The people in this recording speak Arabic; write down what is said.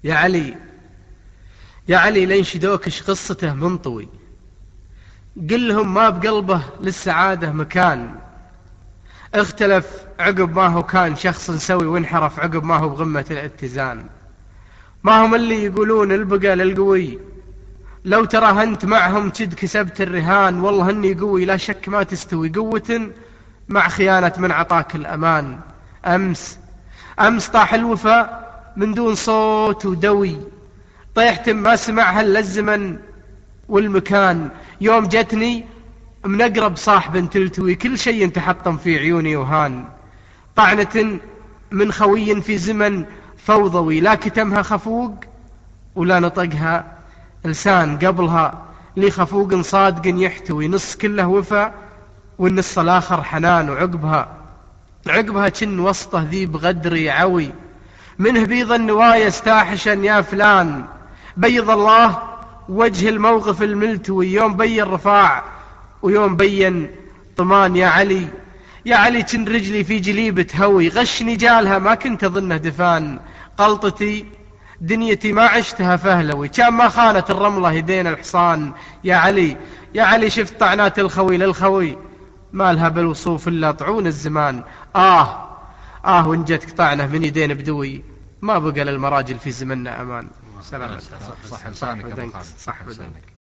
يا علي يا علي لين شدوكش قصته منطوي، قل لهم ما بقلبه للسعادة مكان، اختلف عقب ما هو كان شخص سوي، وانحرف عقب ما هو بغمة الاتزان. ما هم اللي يقولون البقى للقوي، لو ترى انت معهم جد كسبت الرهان. والله اني قوي لا شك ما تستوي قوة مع خيانة من عطاك الأمان. أمس طاح الوفا من دون صوت ودوي، طيحت ما سمعها إلا الزمن والمكان. يوم جتني من أقرب صاحب تلتوي، كل شيء تحطم في عيوني وهان. طعنة من خوي في زمن فوضوي، لا كتمها خفوق ولا نطقها لسان. قبلها لي خفوق صادق يحتوي، نص كله وفا والنص الآخر حنان. وعقبها كن وسطه ذي بغدري عوي، منه بيض النوايا استاحشا يا فلان. بيض الله وجه الموقف الملتوي، يوم بين رفاع ويوم بين طمان. يا علي يا علي كن رجلي في جليبة هوي، غشني جالها ما كنت أظنه دفان. قلطتي دنيتي ما عشتها فهلوي، كان ما خانت الرملة يدين الحصان. يا علي يا علي شفت طعنات الخوي للخوي، ما لها بالوصوف إلا طعون الزمان. وإن جتك طعنة من يدين بدوي، ما بقى للمراجل في زمننا أمان. سلام. صح لسانك.